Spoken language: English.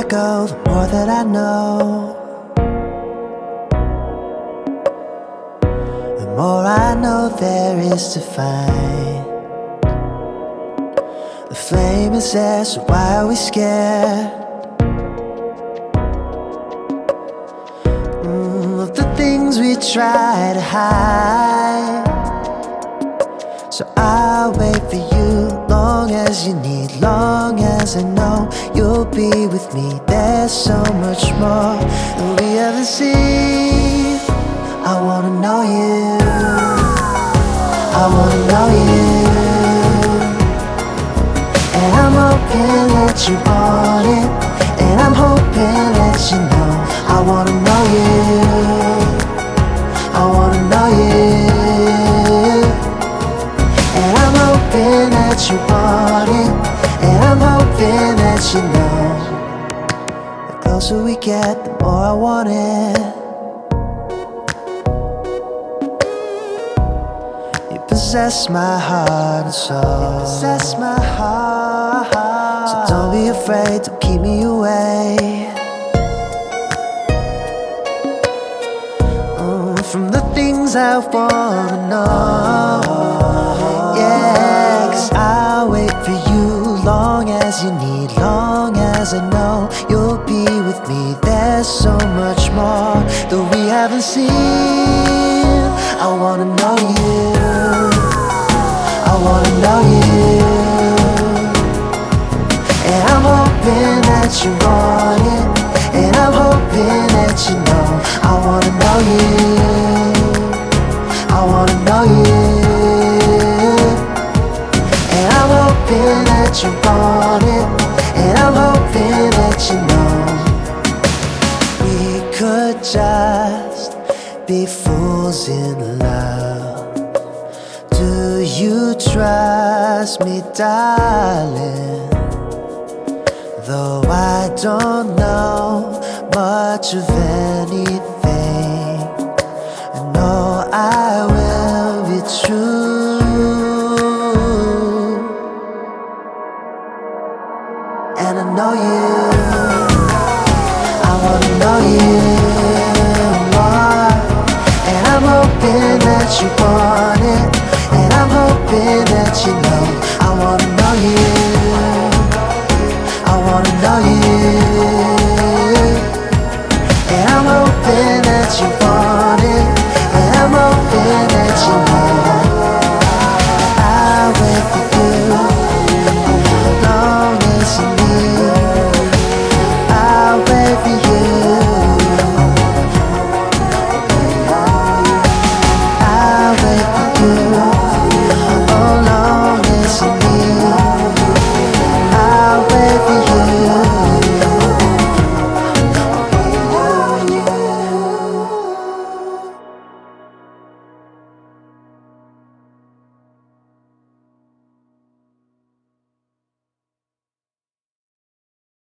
go, the more that I know. The more I know there is to find. The flame is there, so why are we scared? Of the things we try to hide. So I'll wait for you, long as you need, long as I know you'll be with me. There's so much more than we ever see. I wanna know you, I wanna know you, and I'm hoping that you want it, and I'm hoping that you know. I wanna know you, I wanna know you, and I'm hoping that you want it, and I'm hoping that you know. The closer we get, the more I want it. You possess my heart and soul. You possess my heart. So don't be afraid, don't keep me away from the things I wanna know. Yeah, 'cause I'll wait for you, long as you need, long as I know you'll be with me. There's so much more that we haven't seen. I wanna know you, I wanna know you, and I'm hoping that you want it, and I'm hoping that you know. I wanna know you, I wanna know you, and I'm hoping that you want it, and I'm hoping that you know. We could just be fools in love. Do you trust me, darling? Though I don't know much of anything, I know I will be true, and I know you, I wanna know you more, and I'm hoping that you want it, and I'm hoping that you know. I wanna know you, I wanna know you, and I'm hoping that you want it,